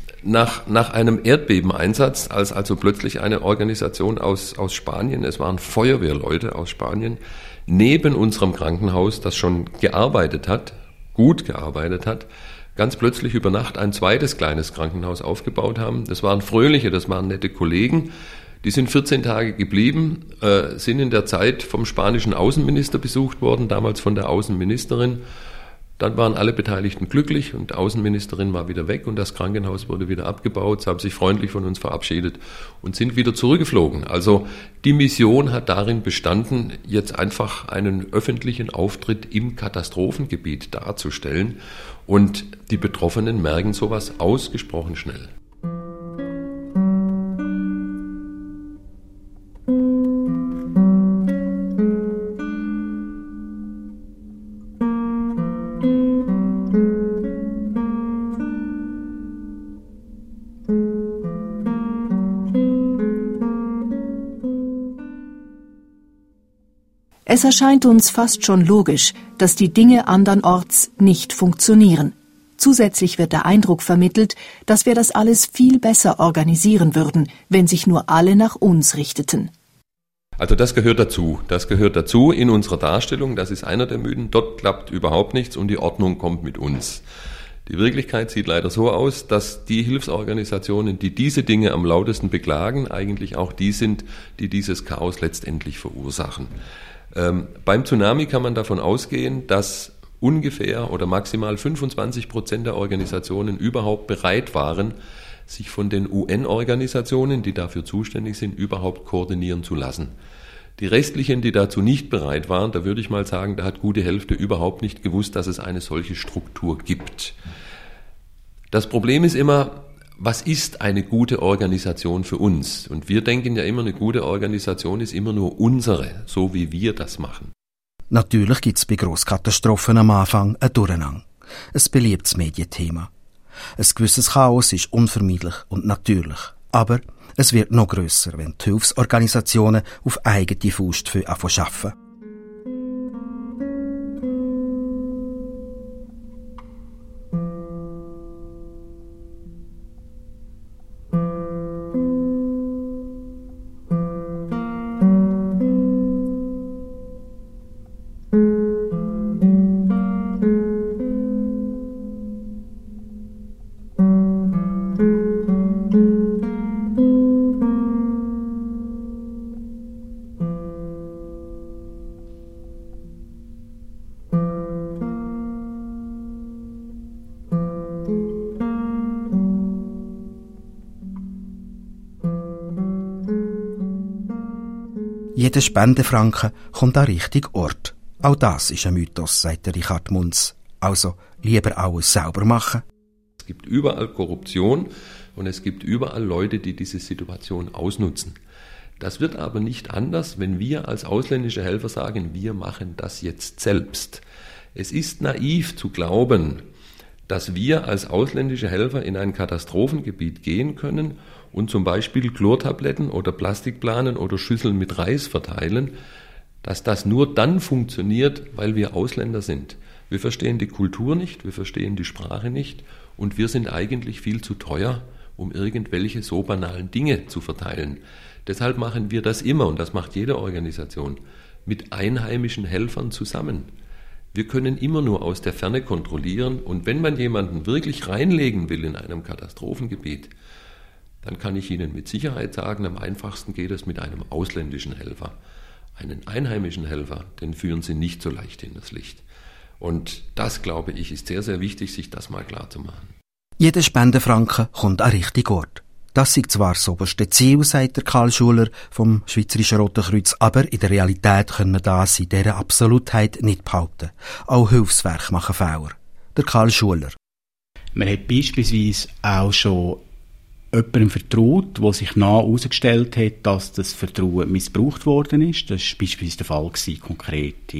nach einem Erdbebeneinsatz, als also plötzlich eine Organisation aus Spanien, es waren Feuerwehrleute aus Spanien, neben unserem Krankenhaus, das schon gearbeitet hat, gut gearbeitet hat, ganz plötzlich über Nacht ein zweites kleines Krankenhaus aufgebaut haben. Das waren fröhliche, das waren nette Kollegen. Die sind 14 Tage geblieben, sind in der Zeit vom spanischen Außenminister besucht worden, damals von der Außenministerin. Dann waren alle Beteiligten glücklich und die Außenministerin war wieder weg und das Krankenhaus wurde wieder abgebaut. Sie haben sich freundlich von uns verabschiedet und sind wieder zurückgeflogen. Also die Mission hat darin bestanden, jetzt einfach einen öffentlichen Auftritt im Katastrophengebiet darzustellen. Und die Betroffenen merken sowas ausgesprochen schnell. Es erscheint uns fast schon logisch, dass die Dinge andernorts nicht funktionieren. Zusätzlich wird der Eindruck vermittelt, dass wir das alles viel besser organisieren würden, wenn sich nur alle nach uns richteten. Also das gehört dazu. Das gehört dazu in unserer Darstellung. Das ist einer der Mythen. Dort klappt überhaupt nichts und die Ordnung kommt mit uns. Die Wirklichkeit sieht leider so aus, dass die Hilfsorganisationen, die diese Dinge am lautesten beklagen, eigentlich auch die sind, die dieses Chaos letztendlich verursachen. Beim Tsunami kann man davon ausgehen, dass ungefähr oder maximal 25% der Organisationen überhaupt bereit waren, sich von den UN-Organisationen, die dafür zuständig sind, überhaupt koordinieren zu lassen. Die restlichen, die dazu nicht bereit waren, da würde ich mal sagen, da hat gute Hälfte überhaupt nicht gewusst, dass es eine solche Struktur gibt. Das Problem ist immer, was ist eine gute Organisation für uns? Und wir denken ja immer, eine gute Organisation ist immer nur unsere, so wie wir das machen. Natürlich gibt es bei Grosskatastrophen am Anfang ein Durcheinander. Ein beliebtes Medienthema. Ein gewisses Chaos ist unvermeidlich und natürlich. Aber es wird noch grösser, wenn die Hilfsorganisationen auf eigene Faust arbeiten. Jeder Spendefranken kommt an den richtigen Ort. Auch das ist ein Mythos, sagt Richard Munz. Also lieber alles sauber machen. Es gibt überall Korruption und es gibt überall Leute, die diese Situation ausnutzen. Das wird aber nicht anders, wenn wir als ausländische Helfer sagen, wir machen das jetzt selbst. Es ist naiv zu glauben, dass wir als ausländische Helfer in ein Katastrophengebiet gehen können und zum Beispiel Chlortabletten oder Plastikplanen oder Schüsseln mit Reis verteilen, dass das nur dann funktioniert, weil wir Ausländer sind. Wir verstehen die Kultur nicht, wir verstehen die Sprache nicht und wir sind eigentlich viel zu teuer, um irgendwelche so banalen Dinge zu verteilen. Deshalb machen wir das immer, und das macht jede Organisation, mit einheimischen Helfern zusammen. Wir können immer nur aus der Ferne kontrollieren, und wenn man jemanden wirklich reinlegen will in einem Katastrophengebiet, dann kann ich Ihnen mit Sicherheit sagen, am einfachsten geht es mit einem ausländischen Helfer. Einen einheimischen Helfer, den führen Sie nicht so leicht hinters Licht. Und das, glaube ich, ist sehr, sehr wichtig, sich das mal klar zu machen. Jeder Spendefranken kommt an den richtigen Ort. Das ist zwar das oberste Ziel, sagt der Karl Schuler vom Schweizerischen Roten Kreuz, aber in der Realität können wir das in dieser Absolutheit nicht behalten. Auch Hilfswerke machen Fehler. Der Karl Schuler. Man hat beispielsweise auch schon jemandem vertraut, wo sich nach herausgestellt hat, dass das Vertrauen missbraucht worden ist. Das war beispielsweise der Fall konkret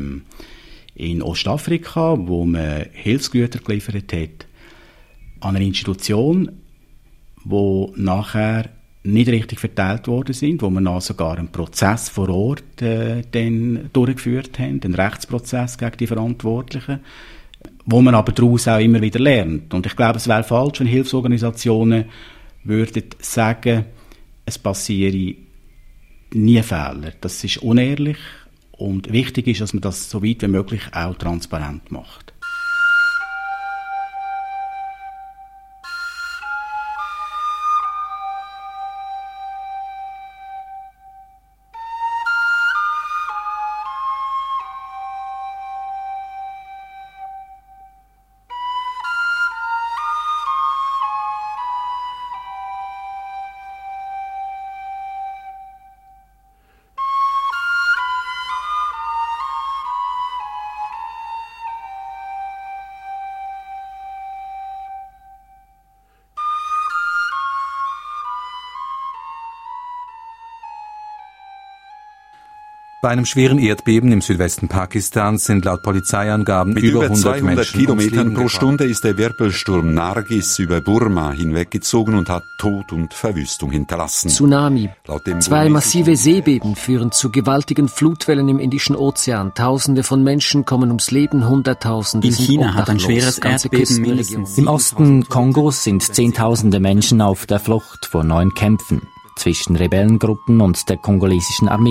in Ostafrika, wo man Hilfsgüter geliefert hat an eine Institution, wo nachher nicht richtig verteilt worden sind, wo wir dann sogar einen Prozess vor Ort dann durchgeführt haben, einen Rechtsprozess gegen die Verantwortlichen, wo man aber daraus auch immer wieder lernt. Und ich glaube, es wäre falsch, wenn Hilfsorganisationen würden sagen, es passiere nie Fehler. Das ist unehrlich und wichtig ist, dass man das so weit wie möglich auch transparent macht. Bei einem schweren Erdbeben im Südwesten Pakistans sind laut Polizeiangaben mit über 100 Menschen Kilometern pro Stunde ist der Wirbelsturm Nargis über Burma hinweggezogen und hat Tod und Verwüstung hinterlassen. Tsunami. 2 massive Seebeben führen zu gewaltigen Flutwellen im Indischen Ozean. Tausende von Menschen kommen ums Leben, Hunderttausende in sind China hat ein schweres Erdbeben mindestens. Im Osten Kongos sind Zehntausende Menschen auf der Flucht vor neuen Kämpfen zwischen Rebellengruppen und der kongolesischen Armee.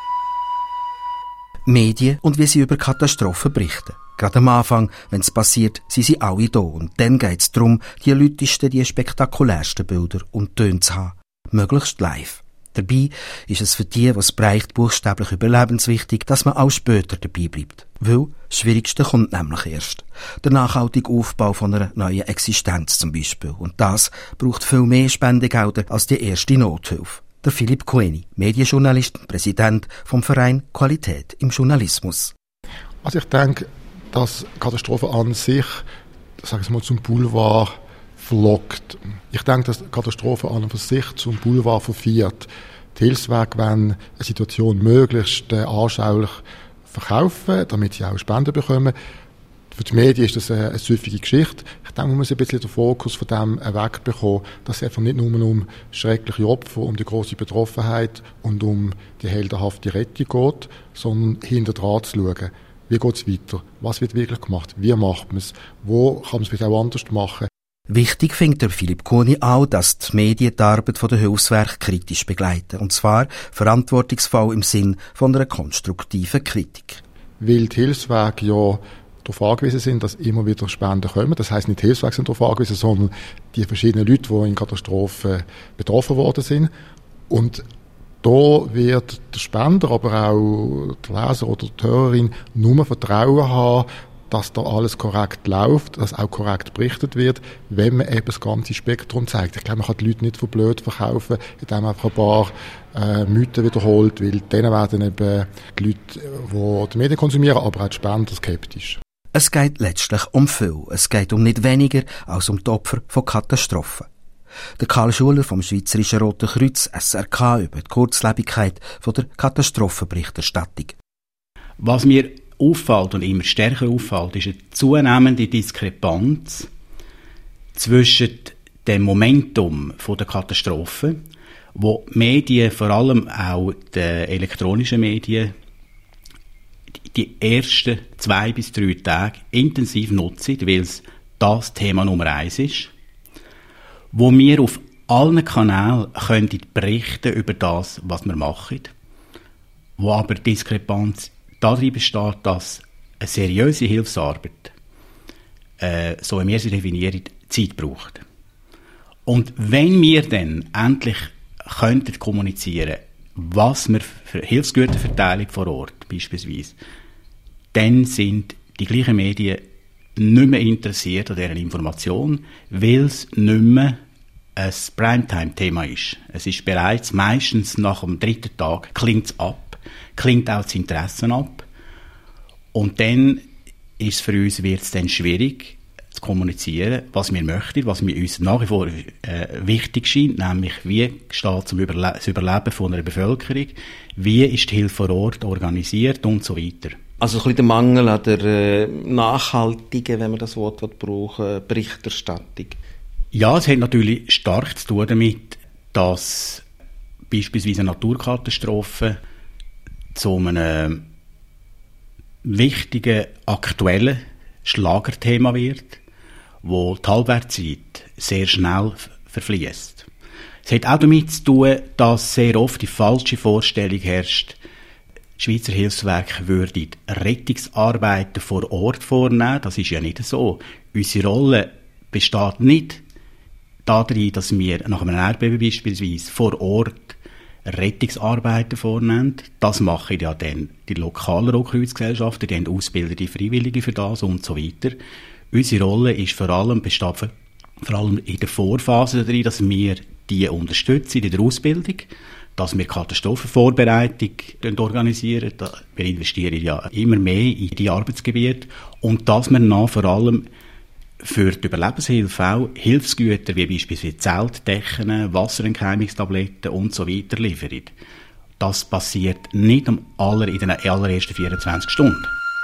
Medien und wie sie über Katastrophen berichten. Gerade am Anfang, wenn es passiert, sind sie alle da. Und dann geht es darum, die lautesten, die spektakulärsten Bilder und Töne zu haben. Möglichst live. Dabei ist es für die, was bereicht, buchstäblich überlebenswichtig, dass man auch später dabei bleibt. Weil das Schwierigste kommt nämlich erst. Der nachhaltige Aufbau von einer neuen Existenz zum Beispiel. Und das braucht viel mehr Spendegelder als die erste Nothilfe. Der Philipp Kueni, Medienjournalist und Präsident vom Verein Qualität im Journalismus. Also ich denke, dass Katastrophe an sich, sagen wir mal, zum Boulevard verlockt. Ich denke, dass Katastrophe an und für sich zum Boulevard verführt. Die Hilfswerke wollen eine Situation möglichst anschaulich verkaufen, damit sie auch Spenden bekommen. Für die Medien ist das eine süffige Geschichte. Ich denke, man muss ein bisschen den Fokus von dem wegbekommen, dass es einfach nicht nur um schreckliche Opfer, um die grosse Betroffenheit und um die heldenhafte Rettung geht, sondern hinter dran zu schauen. Wie geht es weiter? Was wird wirklich gemacht? Wie macht man es? Wo kann man es vielleicht auch anders machen? Wichtig findet der Philipp Kueni auch, dass die Medien die Arbeit der Hilfswerke kritisch begleiten. Und zwar verantwortungsvoll im Sinn von einer konstruktiven Kritik. Weil die Hilfswerke ja darauf angewiesen sind, dass immer wieder Spenden kommen. Das heisst, nicht die Hilfswerke sind darauf angewiesen, sondern die verschiedenen Leute, die in Katastrophen betroffen worden sind. Und da wird der Spender, aber auch der Leser oder die Hörerin nur Vertrauen haben, dass da alles korrekt läuft, dass auch korrekt berichtet wird, wenn man eben das ganze Spektrum zeigt. Ich glaube, man kann die Leute nicht für blöd verkaufen, indem man einfach ein paar Mythen wiederholt, weil dann werden eben die Leute, die die Medien konsumieren, aber auch die Spender skeptisch. Es geht letztlich um viel. Es geht um nicht weniger als um die Opfer von Katastrophen. Der Karl Schuler vom Schweizerischen Roten Kreuz SRK über die Kurzlebigkeit von der Katastrophenberichterstattung. Was mir auffällt und immer stärker auffällt, ist eine zunehmende Diskrepanz zwischen dem Momentum der Katastrophe, wo die Medien, vor allem auch die elektronischen Medien, die ersten 2 bis 3 Tage intensiv nutzen, weil es das Thema Nummer 1 ist, wo wir auf allen Kanälen können berichten über das, was wir machen, wo aber die Diskrepanz darin besteht, dass eine seriöse Hilfsarbeit, so wie wir sie definieren, Zeit braucht. Und wenn wir dann endlich könnten kommunizieren, was wir für Hilfsgüterverteilung vor Ort beispielsweise, dann sind die gleichen Medien nicht mehr interessiert an dieser Information, weil es nicht mehr ein Primetime-Thema ist. Es ist bereits meistens nach dem 3. Tag, klingt es ab, klingt auch das Interesse ab. Und dann ist es für uns, wird es dann schwierig zu kommunizieren, was wir möchten, was mir uns nach wie vor wichtig scheint, nämlich wie steht das Überleben von einer Bevölkerung, wie ist die Hilfe vor Ort organisiert und so weiter. Also ein bisschen der Mangel an der nachhaltigen, wenn man das Wort brauchen, Berichterstattung. Ja, es hat natürlich stark zu tun damit, dass beispielsweise Naturkatastrophen zu einem wichtigen, aktuellen Schlagerthema wird, wo die Halbwertszeit sehr schnell verfließt. Es hat auch damit zu tun, dass sehr oft die falsche Vorstellung herrscht, die Schweizer Hilfswerke würden Rettungsarbeiten vor Ort vornehmen. Das ist ja nicht so. Unsere Rolle besteht nicht darin, dass wir nach einem Erdbeben beispielsweise vor Ort Rettungsarbeiten vornehmen. Das machen ja dann die lokalen Rotkreuzgesellschaften, die haben ausgebildete Freiwillige für das und so weiter. Unsere Rolle ist vor allem in der Vorphase darin, dass wir die unterstützen in der Ausbildung, dass wir Katastrophenvorbereitung organisieren. Wir investieren ja immer mehr in die Arbeitsgebiete und dass wir vor allem für die Überlebenshilfe auch Hilfsgüter wie beispielsweise Zeltdecken, Wasserentkeimungstabletten und so weiter liefern. Das passiert nicht in den allerersten 24 Stunden.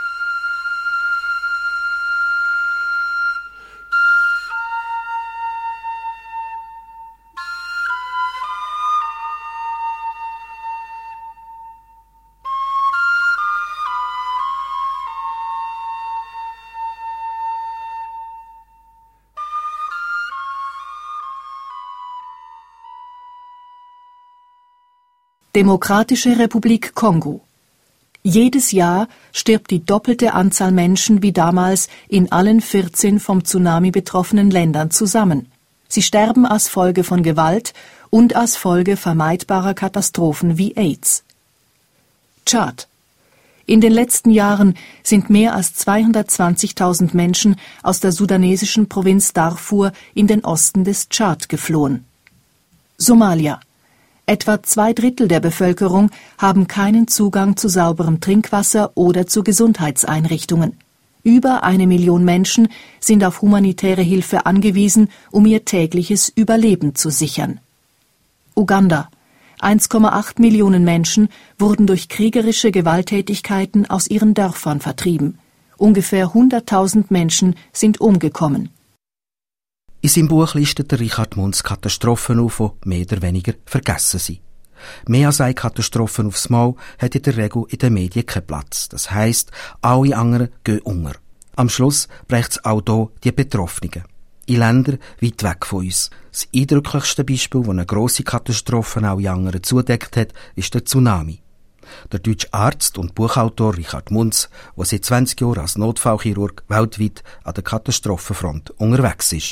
Demokratische Republik Kongo. Jedes Jahr stirbt die doppelte Anzahl Menschen wie damals in allen 14 vom Tsunami betroffenen Ländern zusammen. Sie sterben als Folge von Gewalt und als Folge vermeidbarer Katastrophen wie AIDS. Tschad. In den letzten Jahren sind mehr als 220.000 Menschen aus der sudanesischen Provinz Darfur in den Osten des Tschad geflohen. Somalia. Etwa 2/3 der Bevölkerung haben keinen Zugang zu sauberem Trinkwasser oder zu Gesundheitseinrichtungen. Über 1 Million Menschen sind auf humanitäre Hilfe angewiesen, um ihr tägliches Überleben zu sichern. Uganda. 1,8 Millionen Menschen wurden durch kriegerische Gewalttätigkeiten aus ihren Dörfern vertrieben. Ungefähr 100.000 Menschen sind umgekommen. In seinem Buch listet Richard Munz Katastrophen auf, die mehr oder weniger vergessen sind. Mehr als eine Katastrophe aufs Mal hat in der Regel in den Medien keinen Platz. Das heisst, alle anderen gehen unter. Am Schluss bricht es auch hier die Betroffenen. In Ländern weit weg von uns. Das eindrücklichste Beispiel, das eine grosse Katastrophe alle anderen zudeckt hat, ist der Tsunami. Der deutsche Arzt und Buchautor Richard Munz, der seit 20 Jahren als Notfallchirurg weltweit an der Katastrophenfront unterwegs ist.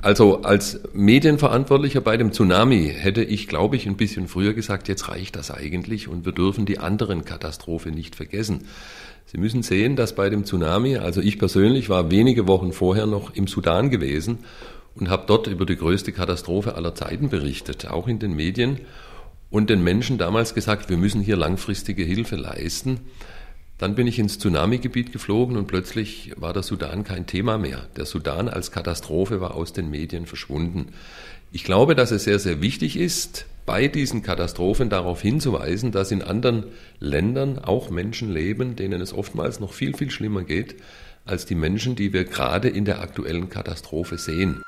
Also als Medienverantwortlicher bei dem Tsunami hätte ich, glaube ich, ein bisschen früher gesagt, jetzt reicht das eigentlich und wir dürfen die anderen Katastrophen nicht vergessen. Sie müssen sehen, dass bei dem Tsunami, also ich persönlich war wenige Wochen vorher noch im Sudan gewesen und habe dort über die größte Katastrophe aller Zeiten berichtet, auch in den Medien, und den Menschen damals gesagt, wir müssen hier langfristige Hilfe leisten. Dann bin ich ins Tsunami-Gebiet geflogen und plötzlich war der Sudan kein Thema mehr. Der Sudan als Katastrophe war aus den Medien verschwunden. Ich glaube, dass es sehr, sehr wichtig ist, bei diesen Katastrophen darauf hinzuweisen, dass in anderen Ländern auch Menschen leben, denen es oftmals noch viel, viel schlimmer geht, als die Menschen, die wir gerade in der aktuellen Katastrophe sehen.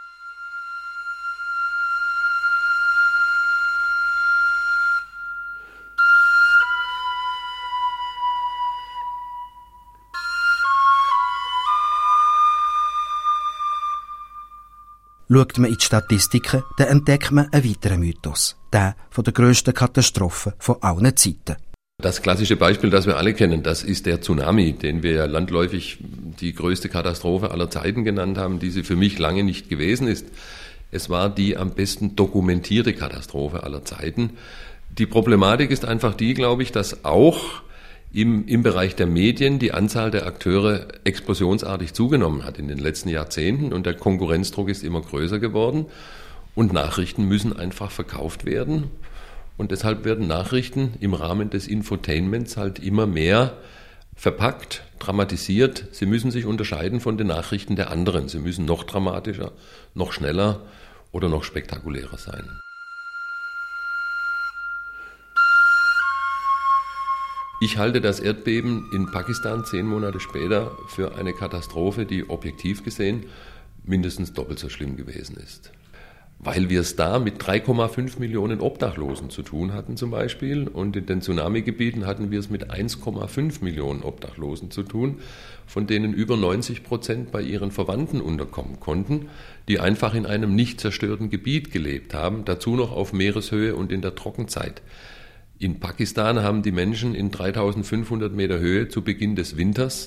Schaut man in die Statistiken, dann entdeckt man einen weiteren Mythos, der von der grössten Katastrophe von allen Zeiten. Das klassische Beispiel, das wir alle kennen, das ist der Tsunami, den wir ja landläufig die größte Katastrophe aller Zeiten genannt haben, die sie für mich lange nicht gewesen ist. Es war die am besten dokumentierte Katastrophe aller Zeiten. Die Problematik ist einfach die, glaube ich, dass auch im Bereich der Medien die Anzahl der Akteure explosionsartig zugenommen hat in den letzten Jahrzehnten und der Konkurrenzdruck ist immer größer geworden und Nachrichten müssen einfach verkauft werden und deshalb werden Nachrichten im Rahmen des Infotainments halt immer mehr verpackt, dramatisiert. Sie müssen sich unterscheiden von den Nachrichten der anderen. Sie müssen noch dramatischer, noch schneller oder noch spektakulärer sein. Ich halte das Erdbeben in Pakistan 10 Monate später für eine Katastrophe, die objektiv gesehen mindestens doppelt so schlimm gewesen ist. Weil wir es da mit 3,5 Millionen Obdachlosen zu tun hatten zum Beispiel und in den Tsunami-Gebieten hatten wir es mit 1,5 Millionen Obdachlosen zu tun, von denen über 90% bei ihren Verwandten unterkommen konnten, die einfach in einem nicht zerstörten Gebiet gelebt haben, dazu noch auf Meereshöhe und in der Trockenzeit. In Pakistan haben die Menschen in 3500 Meter Höhe zu Beginn des Winters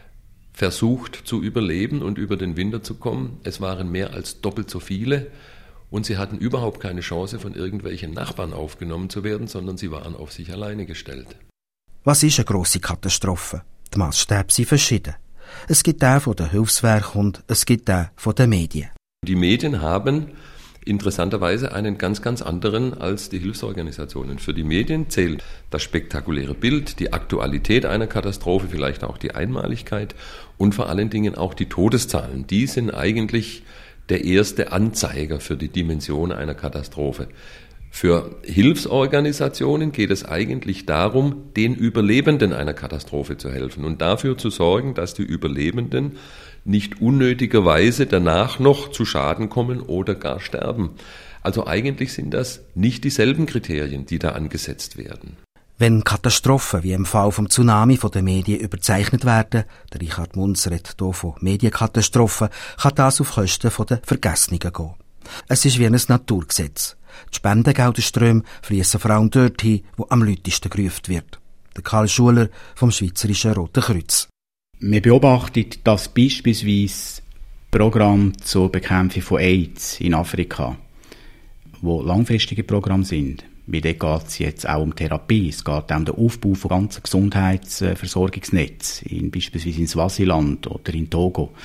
versucht zu überleben und über den Winter zu kommen. Es waren mehr als doppelt so viele und sie hatten überhaupt keine Chance, von irgendwelchen Nachbarn aufgenommen zu werden, sondern sie waren auf sich alleine gestellt. Was ist eine grosse Katastrophe? Die Maßstäbe sind verschieden. Es gibt den von den Hilfswerken und es gibt den von den Medien. Die Medien haben interessanterweise einen ganz, ganz anderen als die Hilfsorganisationen. Für die Medien zählt das spektakuläre Bild, die Aktualität einer Katastrophe, vielleicht auch die Einmaligkeit und vor allen Dingen auch die Todeszahlen. Die sind eigentlich der erste Anzeiger für die Dimension einer Katastrophe. Für Hilfsorganisationen geht es eigentlich darum, den Überlebenden einer Katastrophe zu helfen und dafür zu sorgen, dass die Überlebenden nicht unnötigerweise danach noch zu Schaden kommen oder gar sterben. Also eigentlich sind das nicht dieselben Kriterien, die da angesetzt werden. Wenn Katastrophen wie im Fall vom Tsunami von den Medien überzeichnet werden, der Richard Munz redet hier von Medienkatastrophen, kann das auf Kosten der Vergessenen gehen. Es ist wie ein Naturgesetz. Die Spendengelderströme fließen vor allem dorthin, wo am lautesten gerufen wird. Der Karl Schuler vom Schweizerischen Roten Kreuz. Man beobachtet, dass beispielsweise Programme zur Bekämpfung von AIDS in Afrika, wo langfristige Programme sind, wie dort geht es jetzt auch um Therapie, es geht auch um den Aufbau von ganzen Gesundheitsversorgungsnetzen, beispielsweise in Swasiland oder in Togo,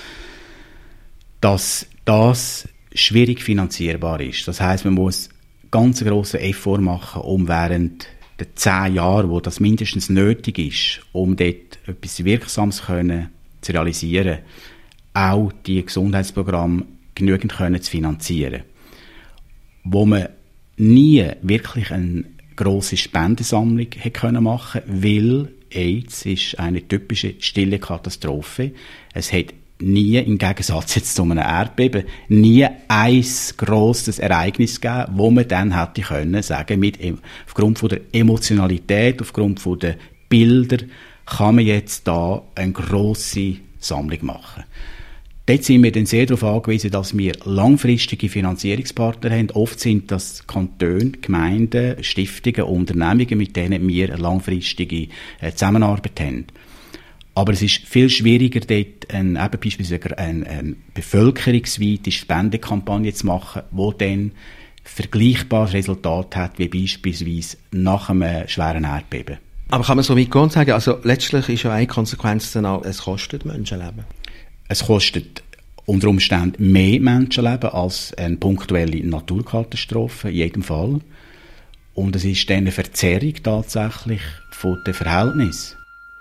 dass das schwierig finanzierbar ist. Das heisst, man muss ganz grossen Effort machen, um während der 10 Jahre, wo das mindestens nötig ist, um dort etwas Wirksames zu realisieren, auch die Gesundheitsprogramme genügend zu finanzieren. Wo man nie wirklich eine grosse Spendensammlung machen konnte, weil AIDS ist eine typische stille Katastrophe. Es hat nie, im Gegensatz jetzt zu einem Erdbeben, nie ein grosses Ereignis gegeben, wo man dann hätte können sagen, aufgrund von der Emotionalität, aufgrund von der Bilder, kann man jetzt da eine grosse Sammlung machen. Dort sind wir dann sehr darauf angewiesen, dass wir langfristige Finanzierungspartner haben. Oft sind das Kantone, Gemeinden, Stiftungen, Unternehmungen, mit denen wir eine langfristige Zusammenarbeit haben. Aber es ist viel schwieriger, dort beispielsweise eine bevölkerungsweite Spendekampagne zu machen, die dann vergleichbares Resultat hat, wie beispielsweise nach einem schweren Erdbeben. Aber kann man so weit gehen und sagen, also letztlich ist ja eine Konsequenz dann auch, es kostet Menschenleben? Es kostet unter Umständen mehr Menschenleben als eine punktuelle Naturkatastrophe, in jedem Fall. Und es ist dann eine Verzerrung tatsächlich von den Verhältnissen.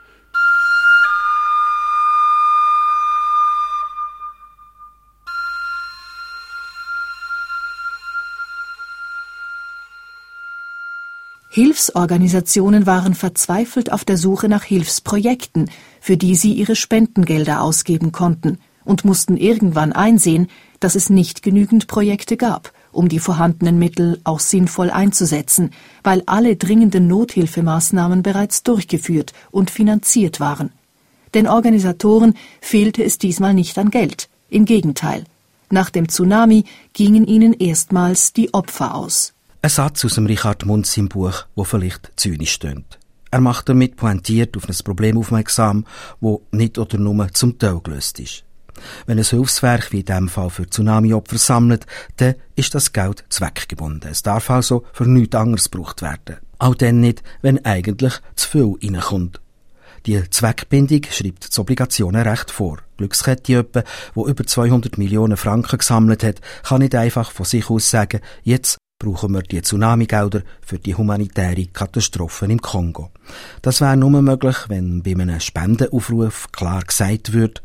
Hilfsorganisationen waren verzweifelt auf der Suche nach Hilfsprojekten, für die sie ihre Spendengelder ausgeben konnten, und mussten irgendwann einsehen, dass es nicht genügend Projekte gab, um die vorhandenen Mittel auch sinnvoll einzusetzen, weil alle dringenden Nothilfemaßnahmen bereits durchgeführt und finanziert waren. Den Organisatoren fehlte es diesmal nicht an Geld, im Gegenteil. Nach dem Tsunami gingen ihnen erstmals die Opfer aus. Ein Satz aus dem Richard Munz im Buch, wo vielleicht zynisch tönt. Er macht damit pointiert auf ein Problem aufmerksam, wo nicht oder nur zum Teil gelöst ist. Wenn ein Hilfswerk wie in diesem Fall für Tsunami-Opfer sammelt, dann ist das Geld zweckgebunden. Es darf also für nichts anderes gebraucht werden. Auch dann nicht, wenn eigentlich zu viel reinkommt. Die Zweckbindung schreibt das Obligationenrecht vor. Glückskette, die über 200 Millionen Franken gesammelt hat, kann nicht einfach von sich aus sagen, jetzt brauchen wir die Tsunami-Gelder für die humanitäre Katastrophen im Kongo. Das wäre nur möglich, wenn bei einem Spendenaufruf klar gesagt wird,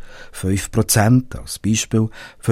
5%, als Beispiel,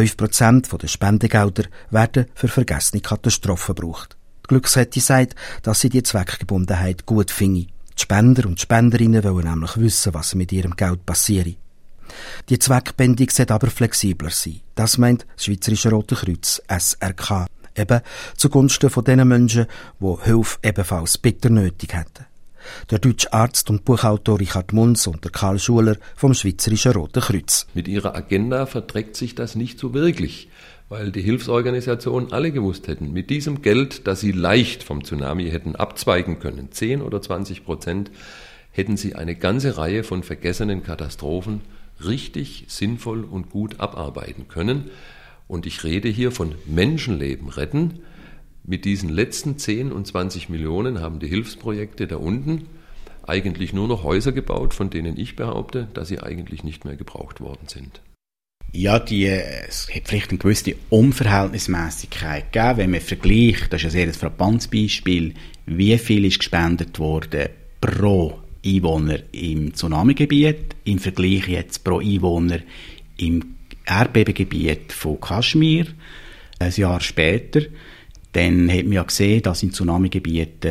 5% der Spendegelder werden für vergessene Katastrophen gebraucht. Die Glückskette sagt, dass sie die Zweckgebundenheit gut finde. Die Spender und Spenderinnen wollen nämlich wissen, was mit ihrem Geld passiert. Die Zweckbindung sollte aber flexibler sein. Das meint das Schweizerische Rote Kreuz, SRK. Eben zugunsten von den Menschen, die Hilfe ebenfalls bitter nötig hätten. Der deutsche Arzt und Buchautor Richard Munz und der Karl Schuler vom Schweizerischen Roten Kreuz. Mit ihrer Agenda verträgt sich das nicht so wirklich, weil die Hilfsorganisationen alle gewusst hätten, mit diesem Geld, das sie leicht vom Tsunami hätten abzweigen können, 10 oder 20%, hätten sie eine ganze Reihe von vergessenen Katastrophen richtig, sinnvoll und gut abarbeiten können. Und ich rede hier von Menschenleben retten. Mit diesen letzten 10 und 20 Millionen haben die Hilfsprojekte da unten eigentlich nur noch Häuser gebaut, von denen ich behaupte, dass sie eigentlich nicht mehr gebraucht worden sind. Ja, es hat vielleicht eine gewisse Unverhältnismäßigkeit gegeben, wenn man vergleicht, das ist ein sehr frappantes Beispiel, wie viel ist gespendet worden pro Einwohner im Tsunamigebiet, im Vergleich jetzt pro Einwohner im Erdbebengebiet von Kaschmir, ein Jahr später. Dann hat man ja gesehen, dass im Tsunamigebiet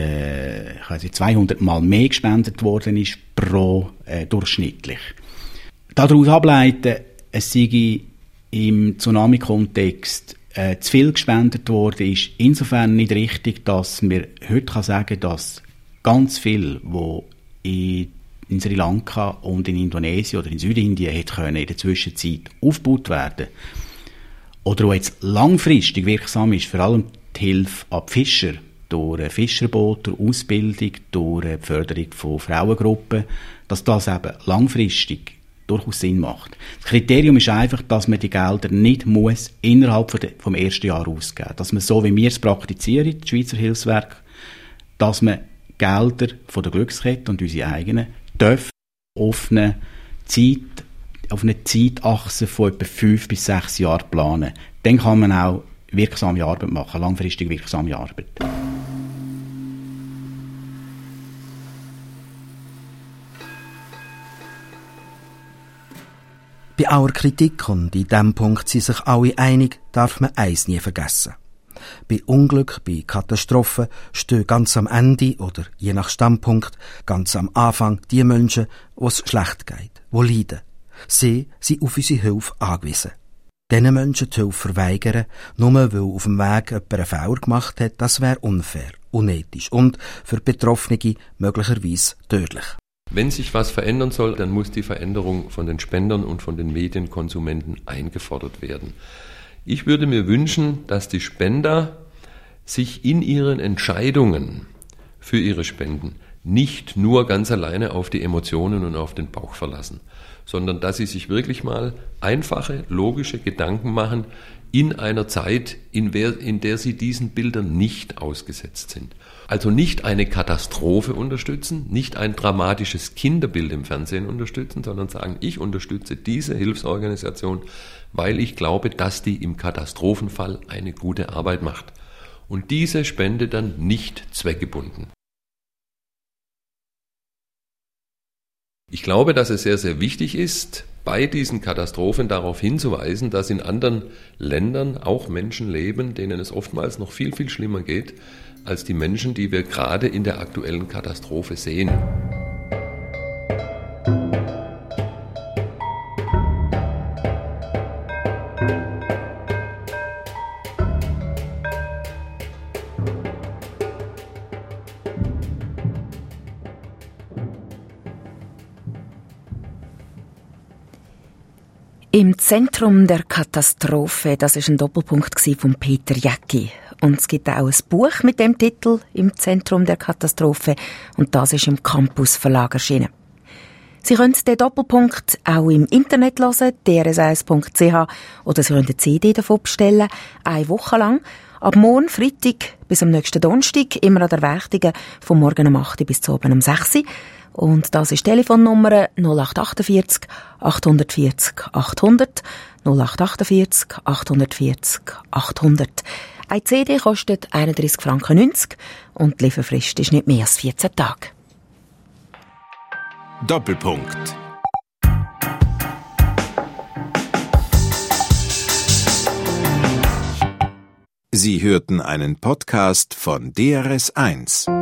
200 Mal mehr gespendet worden ist pro durchschnittlich. Daraus ableiten, es sei im Tsunami-Kontext zu viel gespendet worden, ist insofern nicht richtig, dass man heute sagen kann, dass ganz viel, wo in Sri Lanka und in Indonesien oder in Südindien hätte können in der Zwischenzeit aufgebaut werden. Oder wo jetzt langfristig wirksam ist, vor allem die Hilfe an die Fischer, durch Fischerboote, durch Ausbildung, durch die Förderung von Frauengruppen, dass das eben langfristig durchaus Sinn macht. Das Kriterium ist einfach, dass man die Gelder nicht muss innerhalb vom ersten Jahr ausgeben. Dass man so, wie wir es praktizieren, das Schweizer Hilfswerk, dass man Gelder von der Glückskette und unsere eigenen dürfen auf eine Zeitachse von etwa 5 bis 6 Jahren planen. Dann kann man auch wirksame Arbeit machen, langfristig wirksame Arbeit. Bei aller Kritik, und in diesem Punkt sind sich alle einig, darf man eins nie vergessen. Bei Unglück, bei Katastrophen stehen ganz am Ende oder je nach Standpunkt ganz am Anfang die Menschen, wo es schlecht geht, wo leiden. Sie sind auf unsere Hilfe angewiesen. Diesen Menschen die Hilfe verweigern, nur weil auf dem Weg jemand einen Fehler gemacht hat, das wäre unfair, unethisch und für die Betroffenen möglicherweise tödlich. Wenn sich was verändern soll, dann muss die Veränderung von den Spendern und von den Medienkonsumenten eingefordert werden. Ich würde mir wünschen, dass die Spender sich in ihren Entscheidungen für ihre Spenden nicht nur ganz alleine auf die Emotionen und auf den Bauch verlassen, sondern dass sie sich wirklich mal einfache, logische Gedanken machen in einer Zeit, in der sie diesen Bildern nicht ausgesetzt sind. Also nicht eine Katastrophe unterstützen, nicht ein dramatisches Kinderbild im Fernsehen unterstützen, sondern sagen, ich unterstütze diese Hilfsorganisation, weil ich glaube, dass die im Katastrophenfall eine gute Arbeit macht. Und diese Spende dann nicht zweckgebunden. Ich glaube, dass es sehr, sehr wichtig ist, bei diesen Katastrophen darauf hinzuweisen, dass in anderen Ländern auch Menschen leben, denen es oftmals noch viel, viel schlimmer geht, als die Menschen, die wir gerade in der aktuellen Katastrophe sehen. Im Zentrum der Katastrophe, das ist ein Doppelpunkt von Peter Jäcki. Und es gibt auch ein Buch mit dem Titel «Im Zentrum der Katastrophe» und das ist im Campus Verlag erschienen. Sie können den Doppelpunkt auch im Internet hören, drs1.ch, oder Sie können eine CD davon bestellen, 1 Woche lang. Ab morgen, Freitag bis am nächsten Donnerstag, immer an der Werktigen, vom Morgen um 8 bis zu oben um 6 Uhr. Und das ist die Telefonnummer 0848 840 800, 0848 840 800. Eine CD kostet 31,90 Franken und die Lieferfrist ist nicht mehr als 14 Tage. Doppelpunkt. Sie hörten einen Podcast von DRS1.